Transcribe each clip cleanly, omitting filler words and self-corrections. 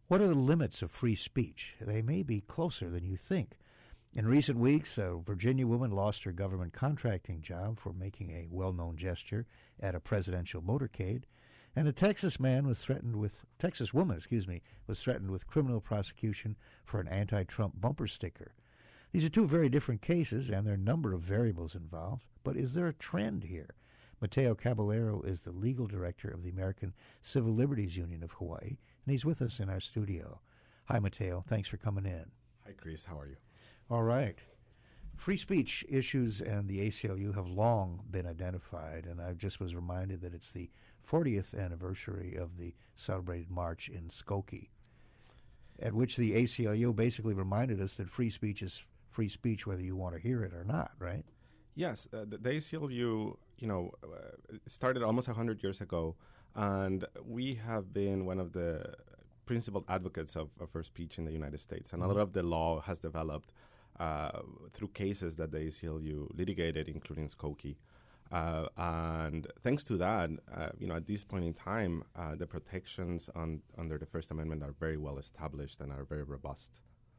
What are the limits of free speech? They may be closer than you think. In recent weeks, a Virginia woman lost her government contracting job for making a well-known gesture at a presidential motorcade, and a Texas woman was threatened with criminal prosecution for an anti-Trump bumper sticker. These are two very different cases, and there are a number of variables involved. But is there a trend here? Mateo Caballero is the legal director of the American Civil Liberties Union of Hawaii, and he's with us in our studio. Hi, Mateo. Thanks for coming in. Hi, Chris. How are you? All right. Free speech issues and the ACLU have long been identified, and I just was reminded that it's the 40th anniversary of the celebrated march in Skokie, at which the ACLU basically reminded us that free speech is free speech whether you want to hear it or not, right? Yes. The ACLU, started almost 100 years ago, and we have been one of the principal advocates of free speech in the United States, and a lot of the law has developed through cases that the ACLU litigated, including Skokie. And thanks to that, at this point in time, the protections under the First Amendment are very well established and are very robust.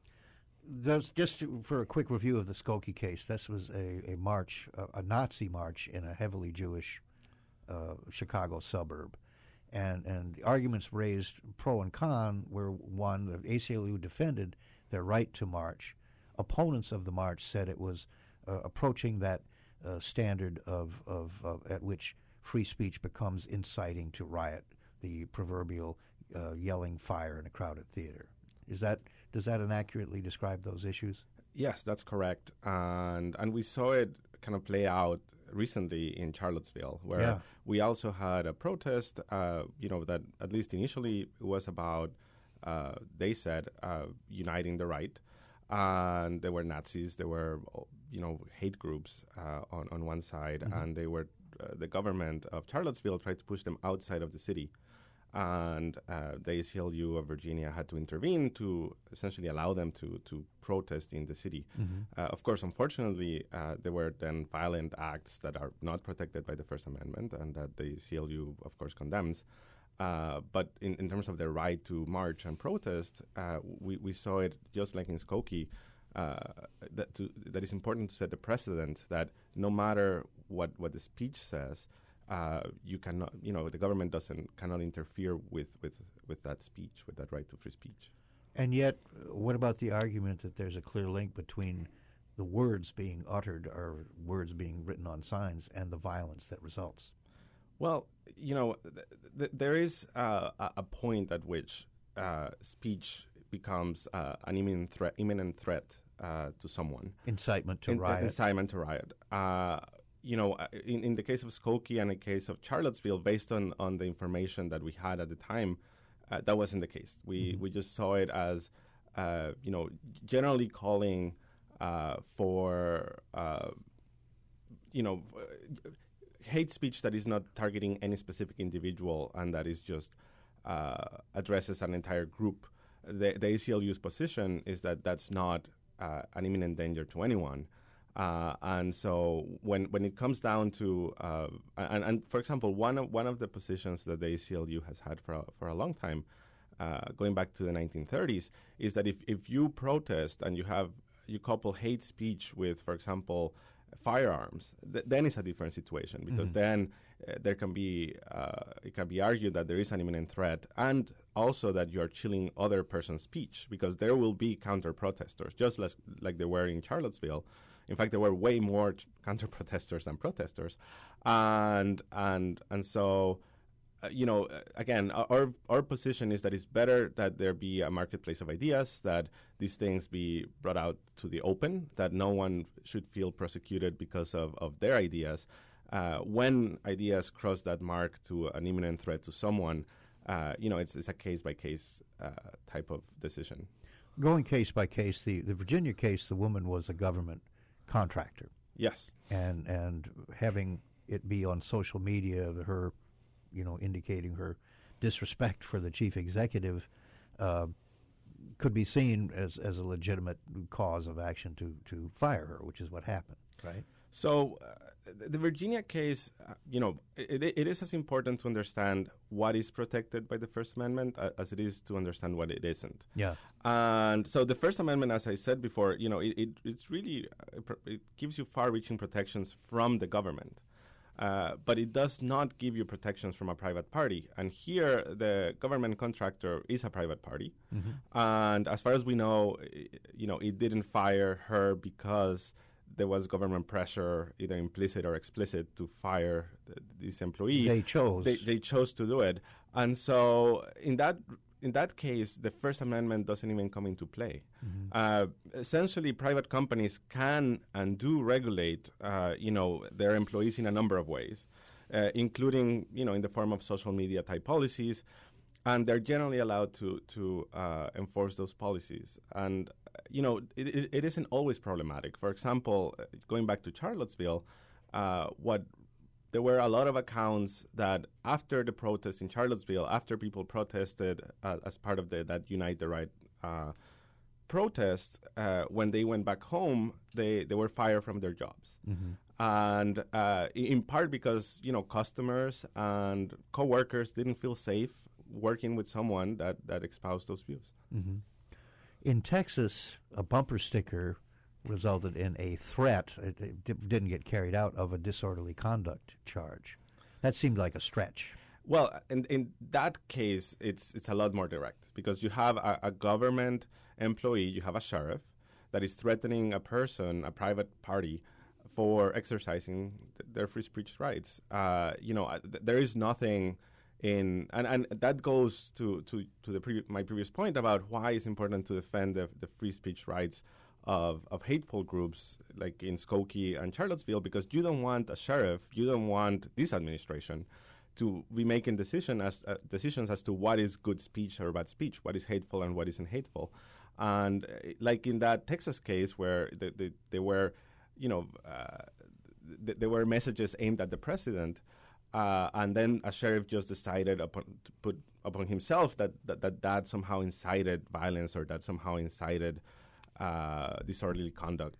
For a quick review of the Skokie case, this was a march, a Nazi march in a heavily Jewish Chicago suburb. And the arguments raised pro and con were, one, the ACLU defended their right to march. Opponents of the march said it was approaching that standard of at which free speech becomes inciting to riot, the proverbial yelling fire in a crowded theater. Does that inaccurately describe those issues? Yes, that's correct. And we saw it kind of play out recently in Charlottesville, where we also had a protest, that at least initially was about, they said, uniting the right. And there were Nazis, there were, hate groups on one side, and they were the government of Charlottesville tried to push them outside of the city. And the ACLU of Virginia had to intervene to essentially allow them to protest in the city. Of course, unfortunately, there were then violent acts that are not protected by the First Amendment and that the ACLU, of course, condemns. But in terms of their right to march and protest, we saw it just like in Skokie, that is important to set the precedent that no matter what the speech says, you cannot, the government cannot interfere with that speech, with that right to free speech. And yet, what about the argument that there's a clear link between the words being uttered or words being written on signs and the violence that results? Well, there is a point at which speech becomes an imminent threat to someone. Incitement to riot. Incitement to riot. In the case of Skokie and the case of Charlottesville, based on the information that we had at the time, that wasn't the case. We just saw it as, generally calling for, hate speech that is not targeting any specific individual and that is just addresses an entire group. The ACLU's position is that that's not an imminent danger to anyone. And so when it comes down to and for example, one of the positions that the ACLU has had for a long time, going back to the 1930s, is that if you protest and you couple hate speech with, for example, firearms, then it's a different situation because then there can be it can be argued that there is an imminent threat and also that you are chilling other person's speech because there will be counter-protesters, just like there were in Charlottesville. In fact, there were way more counter-protesters than protesters, and so again, our position is that it's better that there be a marketplace of ideas, that these things be brought out to the open, that no one should feel prosecuted because of their ideas. When ideas cross that mark to an imminent threat to someone, it's a case-by-case type of decision. Going case by case, the Virginia case, the woman was a government contractor. Yes. And having it be on social media, her indicating her disrespect for the chief executive could be seen as a legitimate cause of action to fire her, which is what happened, right? So the Virginia case, it is as important to understand what is protected by the First Amendment as it is to understand what it isn't. Yeah. And so the First Amendment, as I said before, it's really, it gives you far-reaching protections from the government. But it does not give you protections from a private party. And here, the government contractor is a private party. Mm-hmm. And as far as we know, it didn't fire her because there was government pressure, either implicit or explicit, to fire this employee. They chose. They chose to do it. And so in that case, the First Amendment doesn't even come into play. Mm-hmm. Essentially, private companies can and do regulate, their employees in a number of ways, including, in the form of social media type policies, and they're generally allowed to enforce those policies. And it isn't always problematic. For example, going back to Charlottesville, there were a lot of accounts that after the protest in Charlottesville, after people protested as part of that Unite the Right protest, when they went back home, they were fired from their jobs. Mm-hmm. And in part because, customers and coworkers didn't feel safe working with someone that espoused those views. Mm-hmm. In Texas, a bumper sticker resulted in a threat, it didn't get carried out, of a disorderly conduct charge. That seemed like a stretch. Well, in that case, it's a lot more direct because you have a government employee, you have a sheriff that is threatening a person, a private party, for exercising their free speech rights. There is nothing in, and that goes to my previous point about why it's important to defend the free speech rights of hateful groups like in Skokie and Charlottesville, because you don't want a sheriff, you don't want this administration to be making decisions as to what is good speech or bad speech, what is hateful and what isn't hateful. And like in that Texas case where there were messages aimed at the president, and then a sheriff just decided to put upon himself that somehow incited violence or that somehow incited disorderly conduct.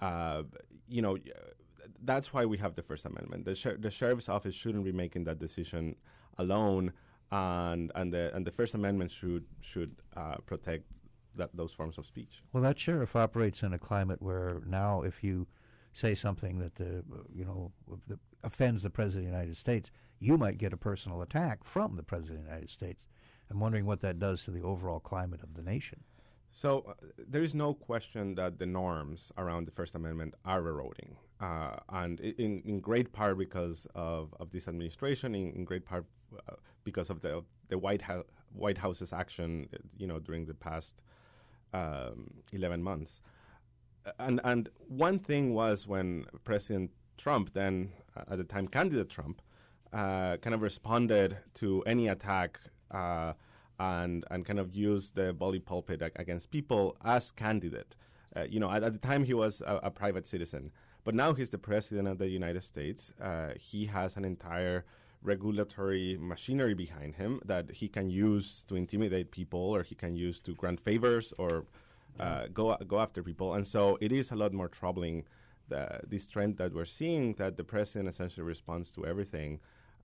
That's why we have the First Amendment. The sheriff's office shouldn't be making that decision alone, and the First Amendment should protect those forms of speech. Well, that sheriff operates in a climate where now, if you say something that offends the President of the United States, you might get a personal attack from the President of the United States. I'm wondering what that does to the overall climate of the nation. So there is no question that the norms around the First Amendment are eroding, and in great part because of this administration, in great part because of the White House's action, during the past 11 months. And one thing was when President Trump, then at the time candidate Trump, kind of responded to any attack and kind of used the bully pulpit against people as candidate. At the time he was a private citizen, but now he's the President of the United States. He has an entire regulatory machinery behind him that he can use to intimidate people, or he can use to grant favors or go after people. And so it is a lot more troubling, this trend that we're seeing, that the president essentially responds to everything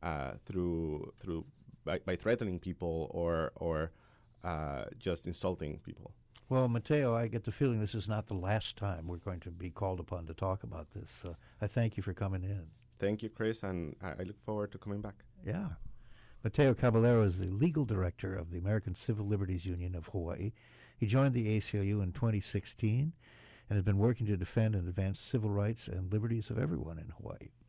by threatening people or just insulting people. Well, Mateo, I get the feeling this is not the last time we're going to be called upon to talk about this. I thank you for coming in. Thank you, Chris, and I look forward to coming back. Yeah. Mateo Caballero is the legal director of the American Civil Liberties Union of Hawaii. He joined the ACLU in 2016 and has been working to defend and advance civil rights and liberties of everyone in Hawaii.